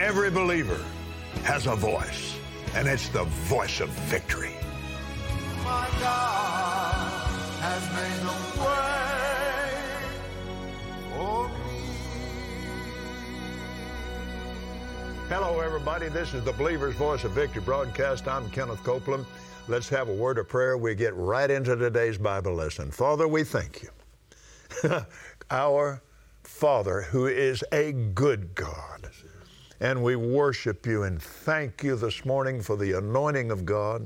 Every believer has a voice, and it's the voice of victory. My God has made a way for me. Hello, everybody. This is the Believer's Voice of Victory broadcast. I'm Kenneth Copeland. Let's have a word of prayer. We get right into today's Bible lesson. Father, we thank you. Our Father, who is a good God. And we worship you and thank you this morning for the anointing of God,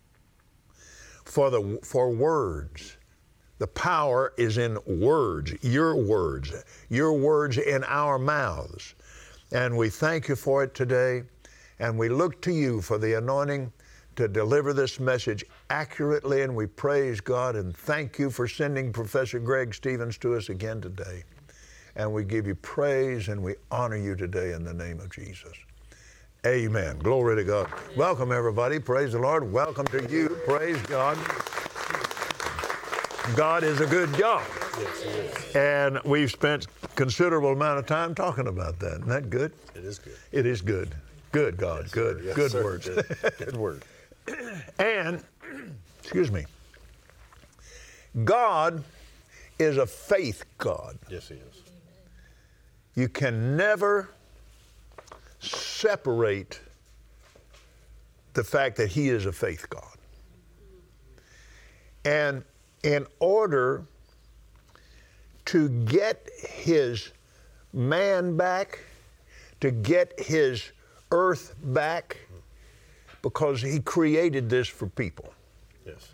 for words. The power is in words, your words in our mouths. And we thank you for it today. And we look to you for the anointing to deliver this message accurately. And we praise God and thank you for sending Professor Greg Stevens to us again today. And we give you praise and we honor you today in the name of Jesus. Amen. Glory to God. Welcome, everybody. Praise the Lord. Welcome to you. Praise God. God is a good God. Yes, He is. And we've spent considerable amount of time talking about that. Isn't that good? It is good. It is good. Good, God. Yes, good. Sir. Yes, good sir. words. Good word. And, excuse me, God is a faith God. Yes, He is. You can never separate the fact that He is a faith God. And in order to get His man back, to get His earth back, because He created this for people. Yes.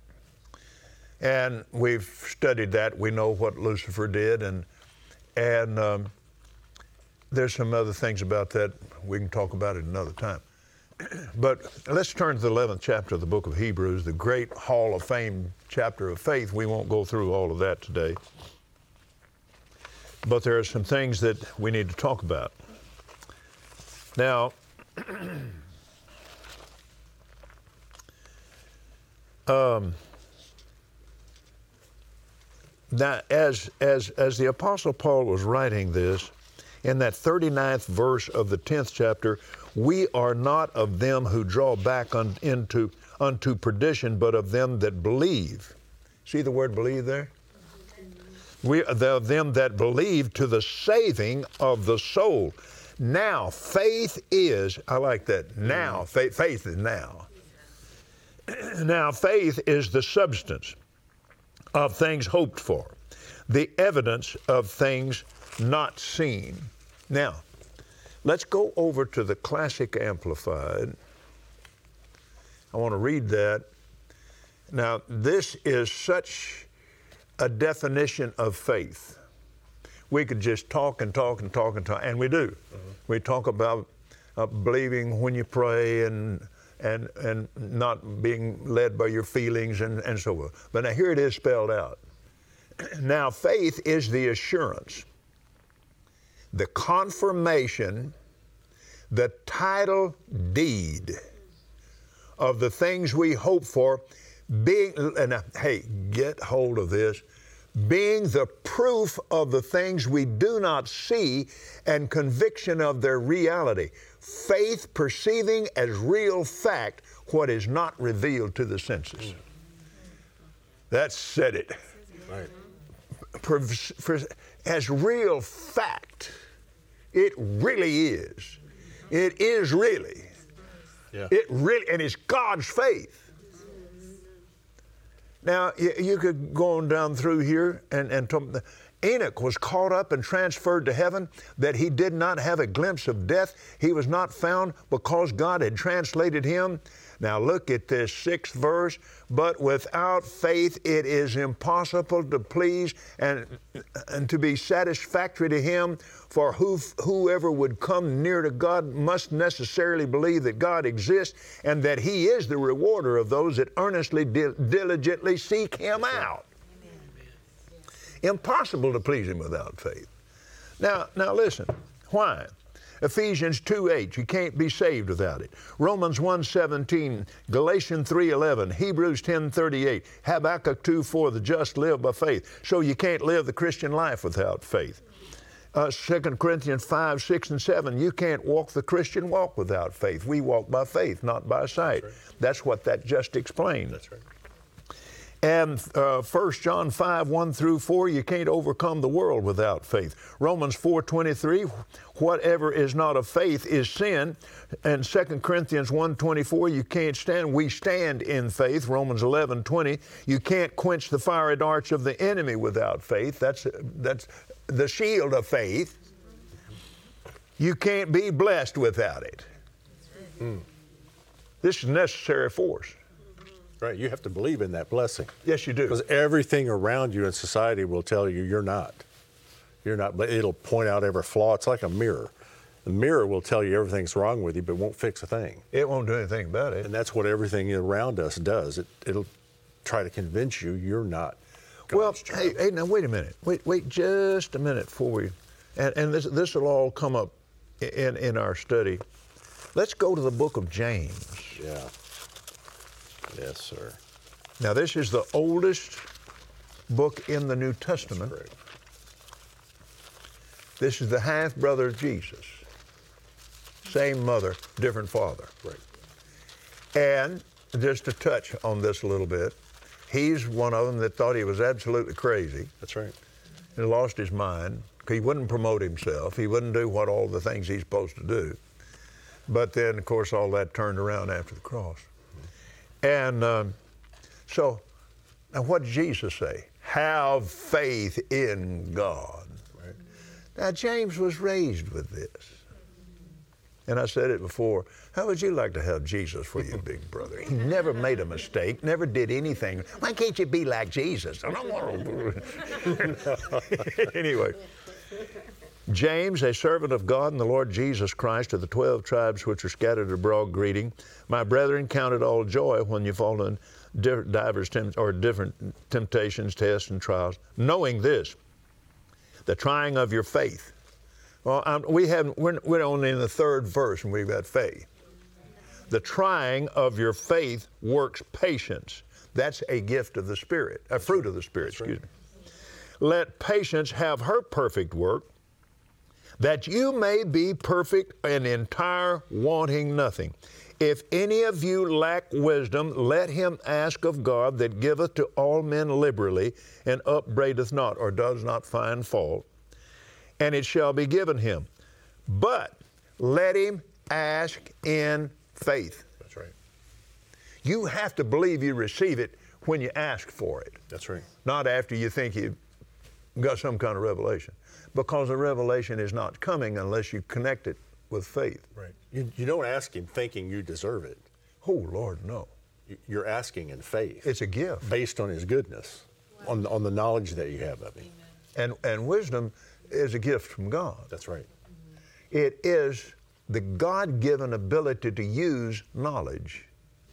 And we've studied that. We know what Lucifer did, and there's some other things about that. We can talk about it another time. But let's turn to the 11th chapter of the book of Hebrews, the great Hall of Fame chapter of faith. We won't go through all of that today. But there are some things that we need to talk about. Now, now as the Apostle Paul was writing this, in that 39th verse of the 10th chapter, we are not of them who draw back unto perdition, but of them that believe. See the word believe there? We are of them that believe to the saving of the soul. Now, faith is, I like that, now, faith is now. Now, faith is the substance of things hoped for, the evidence of things not seen. Now, let's go over to the Classic Amplified. I want to read that. Now, this is such a definition of faith. We could just talk and talk and talk and talk, and we do. We talk about believing when you pray and not being led by your feelings and so on. But now here it is spelled out. Now, faith is the assurance, the confirmation, the title deed of the things we hope for, being, and hey, get hold of this, being the proof of the things we do not see and conviction of their reality. Faith perceiving as real fact what is not revealed to the senses. That said it. Right. As real fact, it really is. It is really. Yeah. It really, and it's God's faith. Now, you could go on down through here and talk. Enoch was caught up and transferred to heaven, that he did not have a glimpse of death. He was not found because God had translated him. Now look at this 6th verse. But without faith it is impossible to please and to be satisfactory to Him. For whoever would come near to God must necessarily believe that God exists and that He is the rewarder of those that earnestly, diligently seek Him out. Impossible to please Him without faith. Now listen, why? Ephesians 2:8, you can't be saved without it. Romans 1:17, Galatians 3:11, Hebrews 10:38, Habakkuk 2:4, the just live by faith. So you can't live the Christian life without faith. 2 Corinthians 5, 6, and 7, you can't walk the Christian walk without faith. We walk by faith, not by sight. That's what that just explained. That's right. And 1 John 5, 1 through 4, you can't overcome the world without faith. Romans 4:23, whatever is not of faith is sin. And 2 Corinthians 1:24, you can't stand. We stand in faith. Romans 11:20, you can't quench the fiery darts of the enemy without faith. That's the shield of faith. You can't be blessed without it. This is necessary force. Right. You have to believe in that blessing. Yes, you do. Because everything around you in society will tell you you're not. You're not, but it'll point out every flaw. It's like a mirror. The mirror will tell you everything's wrong with you, but won't fix a thing. It won't do anything about it. And that's what everything around us does. It'll try to convince you you're not. Well, God's child. hey, now wait a minute. Wait just a minute before we, and this will all come up in our study. Let's go to the book of James. Yeah. Yes, sir. Now, this is the oldest book in the New Testament. That's correct. This is the half-brother of Jesus. Same mother, different father. Right. And just to touch on this a little bit, he's one of them that thought he was absolutely crazy That's right. and lost his mind. He wouldn't promote himself. He wouldn't do what all the things he's supposed to do. But then, of course, all that turned around after the cross. And so, now what did Jesus say? Have faith in God. Right. Now, James was raised with this. And I said it before, how would you like to have Jesus for your big brother? He never made a mistake, never did anything. Why can't you be like Jesus? I don't want to. Anyway, James, a servant of God and the Lord Jesus Christ, to the 12 tribes which are scattered abroad, greeting. My brethren, count it all joy when you fall in different temptations, tests, and trials, knowing this, the trying of your faith. Well, we're only in the third verse, and we've got faith. The trying of your faith works patience. That's a gift of the Spirit, a fruit of the Spirit, excuse me. Let patience have her perfect work, that you may be perfect and entire, wanting nothing. If any of you lack wisdom, let him ask of God, that giveth to all men liberally, and upbraideth not, or does not find fault, and it shall be given him. But let him ask in faith. That's right. You have to believe you receive it when you ask for it. That's right. Not after you think you got some kind of revelation. Because the revelation is not coming unless you connect it with faith. Right. You don't ask him thinking you deserve it. Oh, Lord, no. You're asking in faith. It's a gift. Based on his goodness, on the knowledge that you have of him. And wisdom is a gift from God. That's right. It is the God-given ability to use knowledge.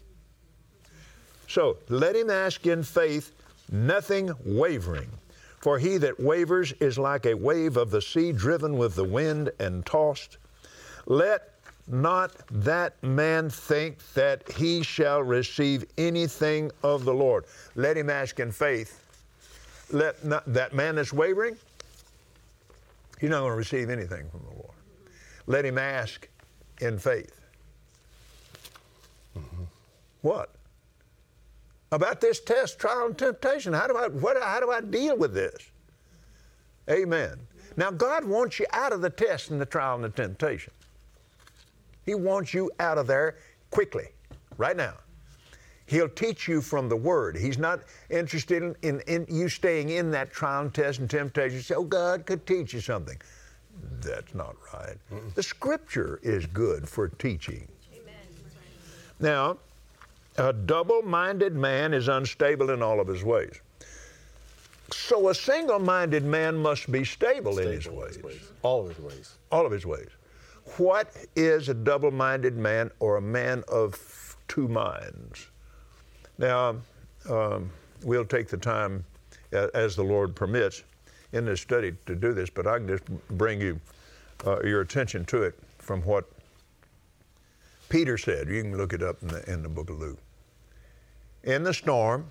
So let him ask in faith, nothing wavering. For he that wavers is like a wave of the sea, driven with the wind and tossed. Let not that man think that he shall receive anything of the Lord. Let him ask in faith. Let not that man that's wavering, he's not going to receive anything from the Lord. Let him ask in faith. Mm-hmm. What? About this test, trial, and temptation. How do I deal with this? Amen. Now, God wants you out of the test and the trial and the temptation. He wants you out of there quickly, right now. He'll teach you from the Word. He's not interested in you staying in that trial and test and temptation. So God could teach you something. That's not right. Mm-mm. The Scripture is good for teaching. Amen. Now, a double-minded man is unstable in all of his ways. So a single-minded man must be stable in his ways. All of his ways. All of his ways. What is a double-minded man, or a man of two minds? Now, we'll take the time, as the Lord permits, in this study to do this, but I can just bring you your attention to it from what Peter said. You can look it up in the book of Luke. In the storm,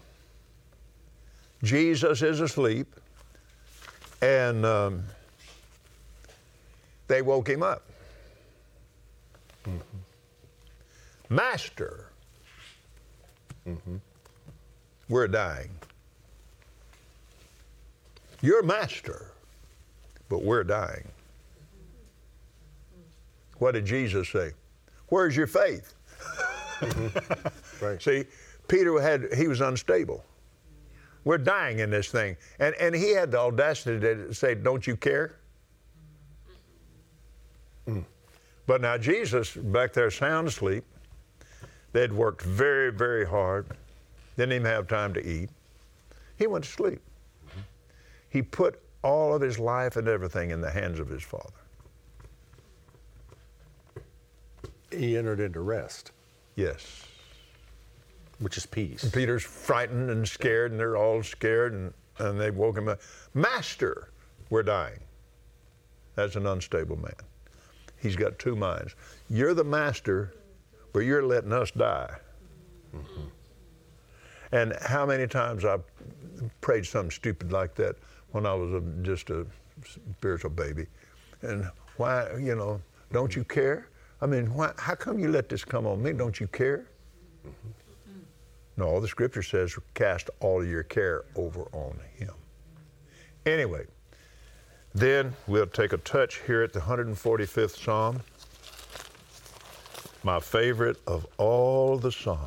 Jesus is asleep, and They woke him up. Master, we're dying. You're master, but we're dying. What did Jesus say? Where's your faith? Right. See, he was unstable. We're dying in this thing. And he had the audacity to say, don't you care? But now Jesus, back there sound asleep, they'd worked very, very hard, didn't even have time to eat. He went to sleep. He put all of his life and everything in the hands of his Father. He entered into rest, Yes. which is peace. And Peter's frightened and scared, and they're all scared, and they woke him up. Master, we're dying. That's an unstable man. He's got two minds. You're the master, but you're letting us die. And how many times I've prayed something stupid like that when I was just a spiritual baby. And why, don't you care? I mean, how come you let this come on me? Don't you care? No, the scripture says cast all your care over on him. Anyway, then we'll take a touch here at the 145th Psalm. My favorite of all the Psalms.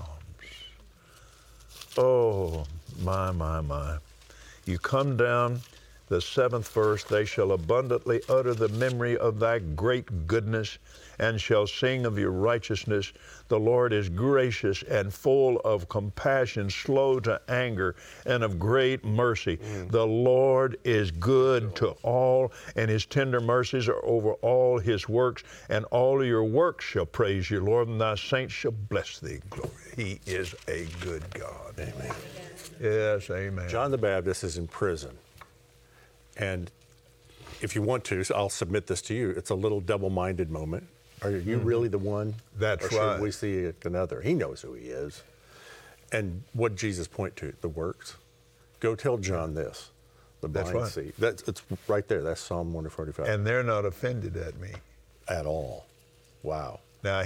Oh, my. You come down the 7th verse, they shall abundantly utter the memory of thy great goodness and shall sing of your righteousness. The Lord is gracious and full of compassion, slow to anger, and of great mercy. The Lord is good to all, and his tender mercies are over all his works, and all your works shall praise you, Lord, and thy saints shall bless thee. Glory. He is a good God. Amen. Yes, amen. John the Baptist is in prison. And if you want to, I'll submit this to you. It's a little double-minded moment. Are you really the one? That's or should right. we see another? He knows who he is. And what did Jesus point to? The works. Go tell John this. The That's blind right. see. It's right there. That's Psalm 145. And they're not offended at me. At all. Wow. Now,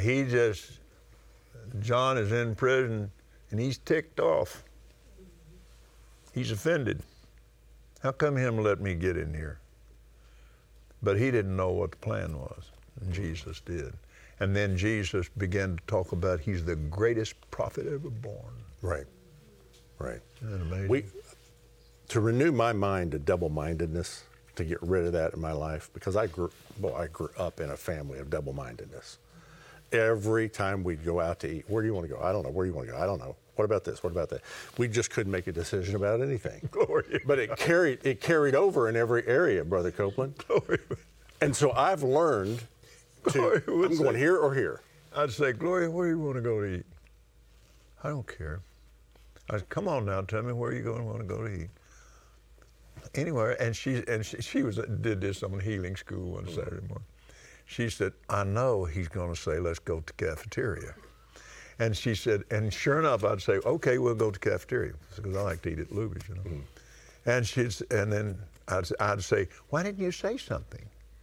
John is in prison, and he's ticked off. He's offended. How come him let me get in here? But he didn't know what the plan was, and Jesus did. And then Jesus began to talk about he's the greatest prophet ever born. Right. Isn't that amazing? To renew my mind to double-mindedness, to get rid of that in my life, because I grew up in a family of double-mindedness. Every time we'd go out to eat, where do you want to go? I don't know. Where do you want to go? I don't know. What about this? What about that? We just couldn't make a decision about anything. Glory. But it carried over in every area, Brother Copeland. Glory. And so I've learned Glory would I'm going say- here or here. I'd say, Gloria, where do you want to go to eat? I don't care. I said, come on now, tell me where you want to go to eat. Anywhere, and she did this on healing school one Saturday morning. She said, I know he's going to say, let's go to cafeteria. And she said, and sure enough, I'd say, okay, we'll go to cafeteria, because I like to eat at Luby's, And then I'd say, why didn't you say something?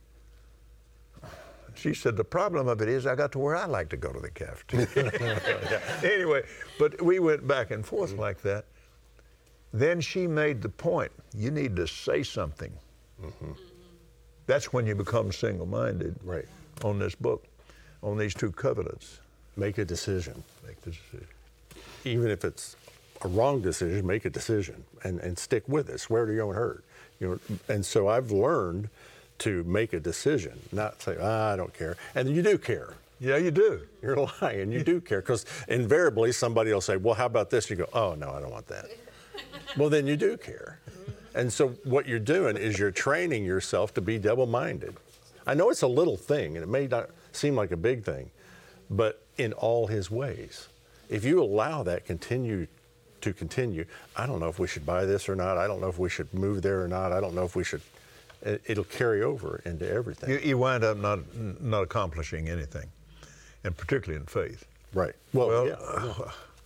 She said, the problem of it is I got to where I like to go to the cafeteria. Anyway, but we went back and forth like that. Then she made the point, you need to say something. That's when you become single-minded Right. on this book, on these two covenants. Make a decision. Make the decision. Even if it's a wrong decision, make a decision and stick with it. Swear to your own hurt. And so I've learned to make a decision, not say, I don't care. And you do care. Yeah, you do. You're lying. You do care, because invariably somebody will say, well, how about this? You go, oh, no, I don't want that. Well, then you do care. And so what you're doing is you're training yourself to be double-minded. I know it's a little thing, and it may not seem like a big thing, but in all his ways. If you allow that continue, I don't know if we should buy this or not. I don't know if we should move there or not. I don't know if we should. It'll carry over into everything. You wind up not accomplishing anything, and particularly in faith. Right. Well, yeah.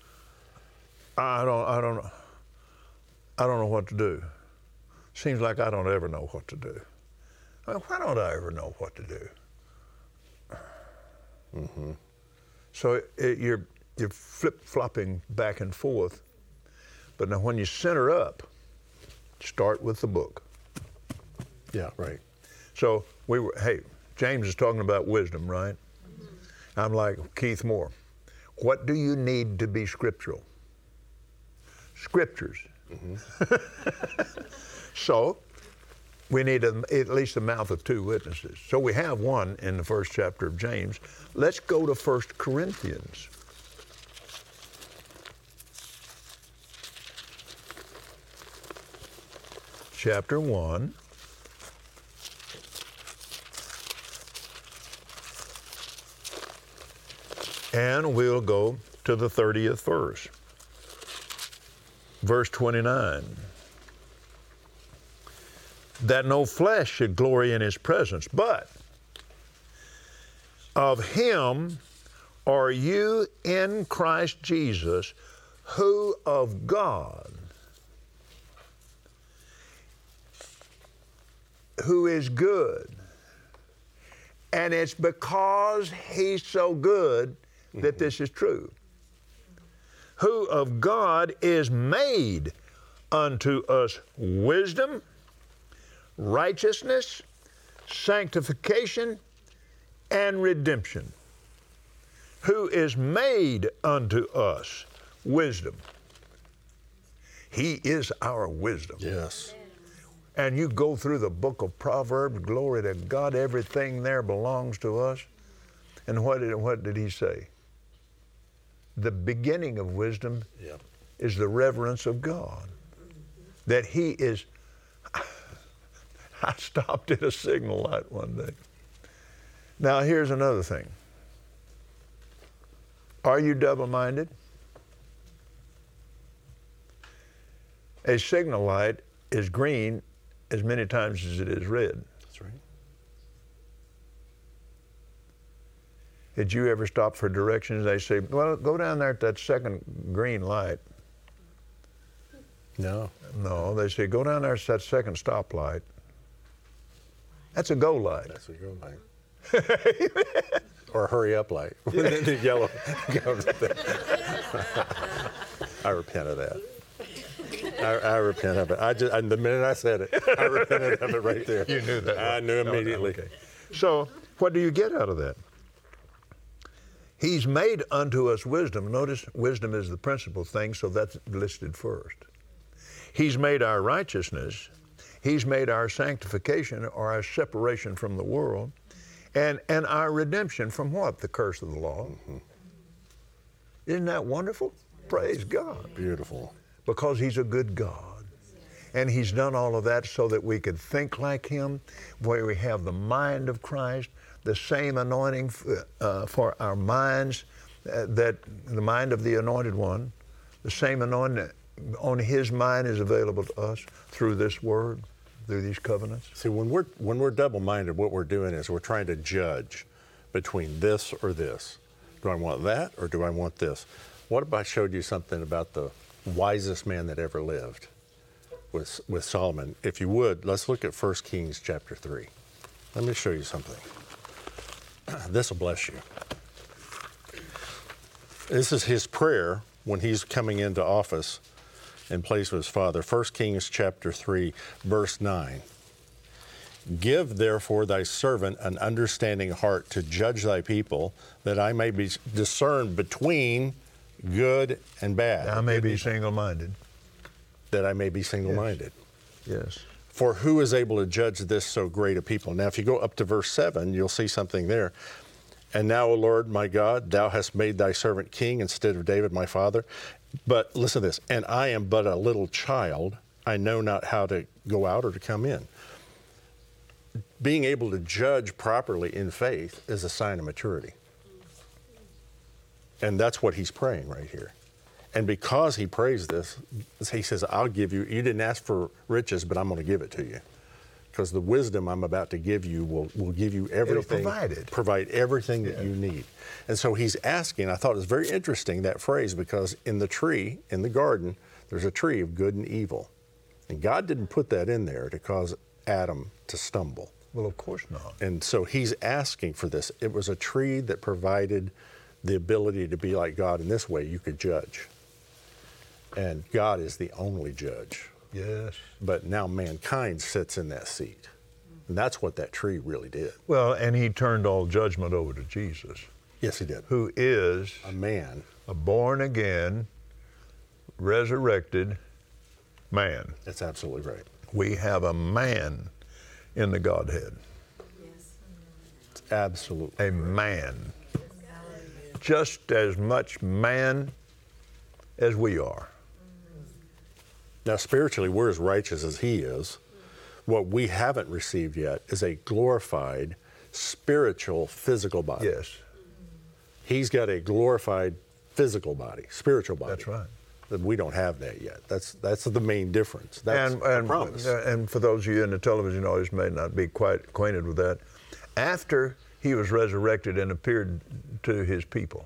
I don't know what to do. Seems like I don't ever know what to do. Why don't I ever know what to do? So you're flip-flopping back and forth. But now when you center up, start with the book. Yeah, right. So James is talking about wisdom, right? I'm like Keith Moore. What do you need to be scriptural? Scriptures. So we need at least the mouth of two witnesses. So we have one in the first chapter of James. Let's go to 1 Corinthians. Chapter 1. And we'll go to the 30th verse. Verse 29. That no flesh should glory in his presence, but of him are you in Christ Jesus, who of God, who is good. And it's because he's so good that this is true. Who of God is made unto us wisdom, righteousness, sanctification, and redemption. Who is made unto us wisdom. He is our wisdom. Yes. And you go through the book of Proverbs, glory to God, everything there belongs to us. And what did he say? The beginning of wisdom is the reverence of God. That he is, I stopped at a signal light one day. Now here's another thing. Are you double-minded? A signal light is green as many times as it is red. That's right. Did you ever stop for directions? They say, well, go down there at that second green light. No. No, they say, go down there at that second stoplight. That's a go light. That's a go light. Or a hurry up light. The yellow goes there. I repent of that. I repent of it. The minute I said it, I repented of it right there. You knew that. I knew immediately. Okay. So what do you get out of that? He's made unto us wisdom. Notice wisdom is the principal thing, so that's listed first. He's made our righteousness. He's made our sanctification, or our separation from the world, and our redemption from what? The curse of the law. Mm-hmm. Isn't that wonderful? Praise God. Beautiful. Because he's a good God. And he's done all of that so that we could think like him, where we have the mind of Christ, the same anointing for our minds, that the mind of the anointed one, the same anointing on his mind is available to us through this word, through these covenants. See, when we're double-minded, what we're doing is we're trying to judge between this or this. Do I want that or do I want this? What if I showed you something about the wisest man that ever lived with Solomon? If you would, let's look at 1 Kings chapter 3. Let me show you something. This will bless you. This is his prayer when he's coming into office in place of his father. 1 Kings chapter 3, verse 9. Give therefore thy servant an understanding heart to judge thy people, that I may be discern between good and bad. I may be single-minded. That I may be single-minded. Yes. For who is able to judge this so great a people? Now, if you go up to verse 7, you'll see something there. And now, O Lord, my God, thou hast made thy servant king instead of David, my father. But listen to this. And I am but a little child. I know not how to go out or to come in. Being able to judge properly in faith is a sign of maturity. And that's what he's praying right here. And because he prays this, he says, I'll give you, you didn't ask for riches, but I'm going to give it to you. Because the wisdom I'm about to give you will give you everything. It'll provide it. Provide everything that you need. And so he's asking, I thought it was very interesting, that phrase, because in the tree, in the garden, there's a tree of good and evil. And God didn't put that in there to cause Adam to stumble. Well, of course not. And so he's asking for this. It was a tree that provided the ability to be like God in this way. You could judge. And God is the only judge. Yes. But now mankind sits in that seat. And that's what that tree really did. Well, and he turned all judgment over to Jesus, Yes, he did. who is A man. a born again, resurrected man. That's absolutely right. We have a man in the Godhead, It's absolutely a man, just as much man as we are. Now, spiritually, we're as righteous as he is. What we haven't received yet is a glorified spiritual physical body. Yes, He's got a glorified physical body, spiritual body. that's right. We don't have that yet. That's the main difference. That's the promise. And for those of you in the television audience may not be quite acquainted with that, after he was resurrected and appeared to his people,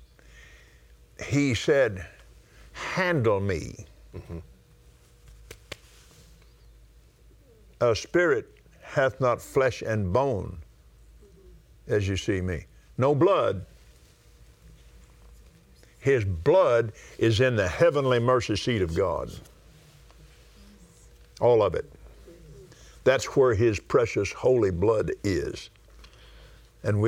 he said, "Handle me." Mm-hmm. A spirit hath not flesh and bone, as you see me. No blood. His blood is in the heavenly mercy seat of God. All of it. That's where his precious holy blood is. And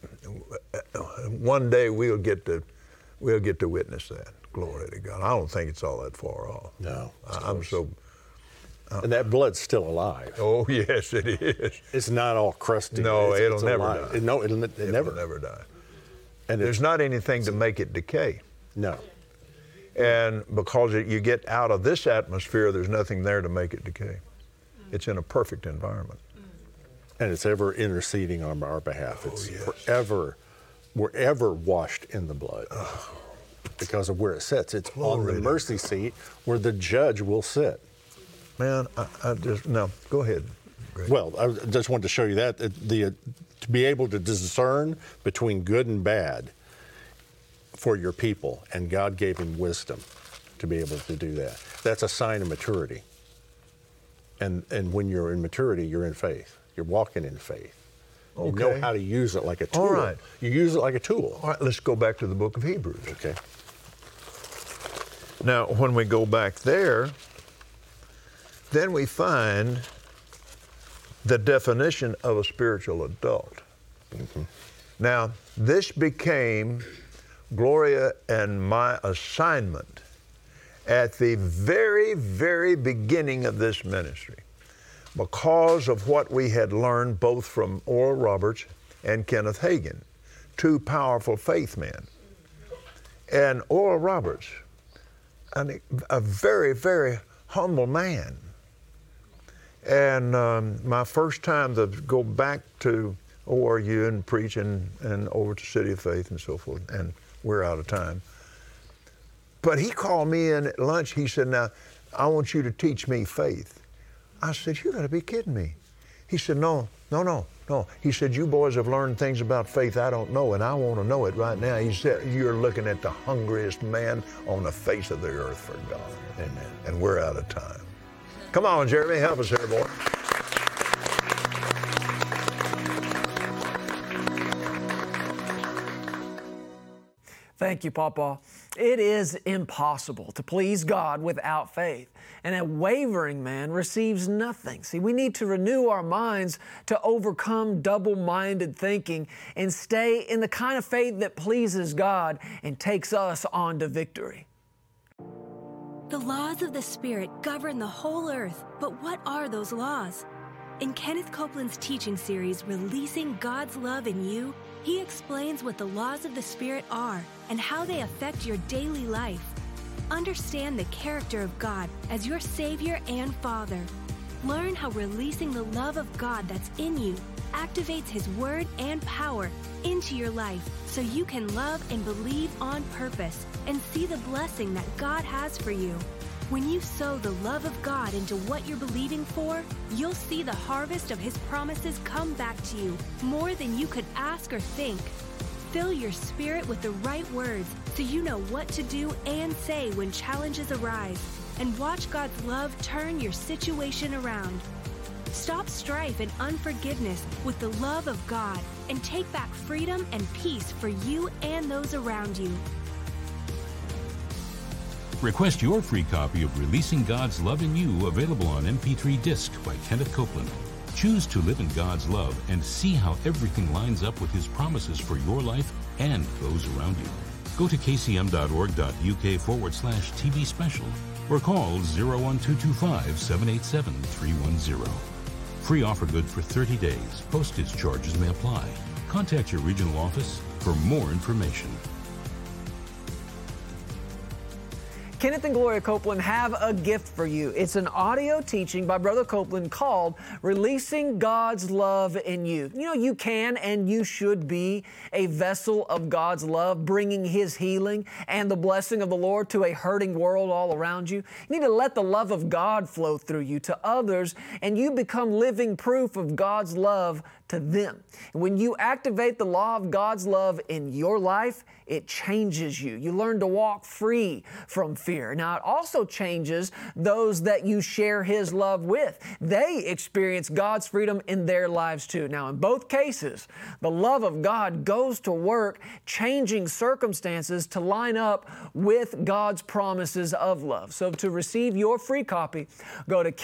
one day we'll get to witness that. Glory to God. I don't think it's all that far off. No. I'm so. And that blood's still alive. Oh yes, it is. It's not all crusty. No, it's it'll never alive. die. No, it'll It never. will never die. And There's not anything to make it decay. No. And because you get out of this atmosphere, there's nothing there to make it decay. It's in a perfect environment. And it's ever interceding on our behalf. It's yes. we're ever washed in the blood because of where it sits. It's on the Glory to mercy seat where the judge will sit. Man, no, go ahead. Greg. Well, I just wanted to show you that to be able to discern between good and bad for your people, and God gave him wisdom to be able to do that. That's a sign of maturity. And when you're in maturity, you're in faith. You're walking in faith. You know Okay. how to use it like a tool. All right. You use it like a tool. All right, let's go back to the book of Hebrews. Okay. Now, when we go back there, then we find the definition of a spiritual adult. Mm-hmm. Now, this became Gloria and my assignment at the very, very beginning of this ministry because of what we had learned both from Oral Roberts and Kenneth Hagin, two powerful faith men. And Oral Roberts, a very, very humble man. And my first time to go back to ORU and preach and over to City of Faith and so forth, and we're out of time. But he called me in at lunch. He said, "Now, I want you to teach me faith." I said, "You got to be kidding me." He said, No. He said, "You boys have learned things about faith I don't know, and I want to know it right now." He said, "You're looking at the hungriest man on the face of the earth for God." Amen. And we're out of time. Come on, Jeremy, help us here, boy. Thank you, Papa. It is impossible to please God without faith, and a wavering man receives nothing. See, we need to renew our minds to overcome double-minded thinking and stay in the kind of faith that pleases God and takes us on to victory. The laws of the Spirit govern the whole earth, but what are those laws? In Kenneth Copeland's teaching series, Releasing God's Love in You, he explains what the laws of the Spirit are and how they affect your daily life. Understand the character of God as your Savior and Father. Learn how releasing the love of God that's in you activates His Word and power into your life so you can love and believe on purpose and see the blessing that God has for you. When you sow the love of God into what you're believing for, you'll see the harvest of His promises come back to you more than you could ask or think. Fill your spirit with the right words so you know what to do and say when challenges arise, and watch God's love turn your situation around. Stop strife and unforgiveness with the love of God and take back freedom and peace for you and those around you. Request your free copy of Releasing God's Love in You, available on MP3 disc by Kenneth Copeland. Choose to live in God's love and see how everything lines up with His promises for your life and those around you. Go to kcm.org.uk/TV special or call 01225 787 310. Free offer good for 30 days. Postage charges may apply. Contact your regional office for more information. Kenneth and Gloria Copeland have a gift for you. It's an audio teaching by Brother Copeland called Releasing God's Love in You. You know, you can and you should be a vessel of God's love, bringing His healing and the blessing of the Lord to a hurting world all around you. You need to let the love of God flow through you to others, and you become living proof of God's love to them. And when you activate the law of God's love in your life, it changes you. You learn to walk free from fear. Now, it also changes those that you share His love with. They experience God's freedom in their lives too. Now, in both cases, the love of God goes to work changing circumstances to line up with God's promises of love. So to receive your free copy, go to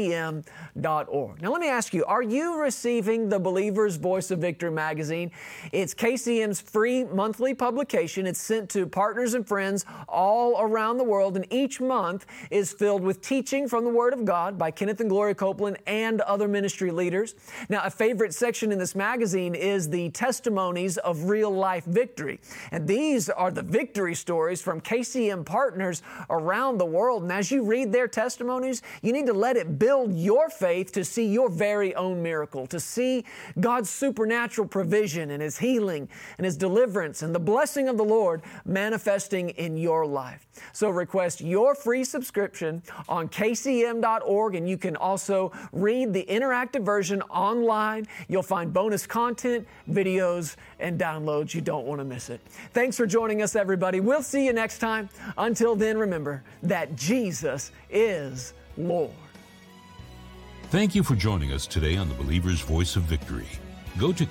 kcm.org. Now, let me ask you, are you receiving the Believer's Voice of Victory magazine? It's KCM's free monthly publication. It's sent to partners and friends all around the world, and each month is filled with teaching from the Word of God by Kenneth and Gloria Copeland and other ministry leaders. Now, a favorite section in this magazine is the testimonies of real-life victory. And these are the victory stories from KCM partners around the world. And as you read their testimonies, you need to let it build your faith to see your very own miracle, to see God's supernatural provision and His healing and His deliverance and the blessing of the Lord manifesting in your life. So request your free subscription on kcm.org, and you can also read the interactive version online. You'll find bonus content, videos, and downloads. You don't want to miss it. Thanks for joining us, everybody. We'll see you next time. Until then, remember that Jesus is Lord. Thank you for joining us today on the Believer's Voice of Victory. Go to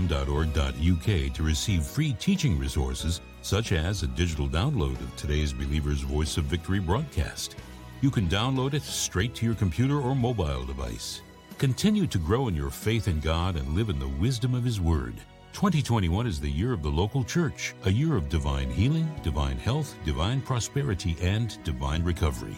kcm.org.uk to receive free teaching resources, such as a digital download of today's Believer's Voice of Victory broadcast. You can download it straight to your computer or mobile device. Continue to grow in your faith in God and live in the wisdom of His Word. 2021 is the year of the local church, a year of divine healing, divine health, divine prosperity, and divine recovery.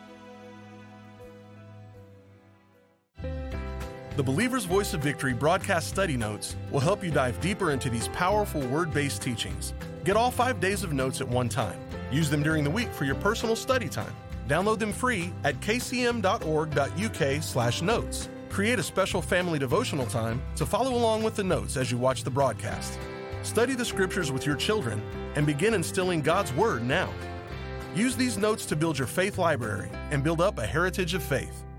The Believer's Voice of Victory broadcast study notes will help you dive deeper into these powerful word-based teachings. Get all 5 days of notes at one time. Use them during the week for your personal study time. Download them free at kcm.org.uk/notes. Create a special family devotional time to follow along with the notes as you watch the broadcast. Study the scriptures with your children and begin instilling God's Word now. Use these notes to build your faith library and build up a heritage of faith.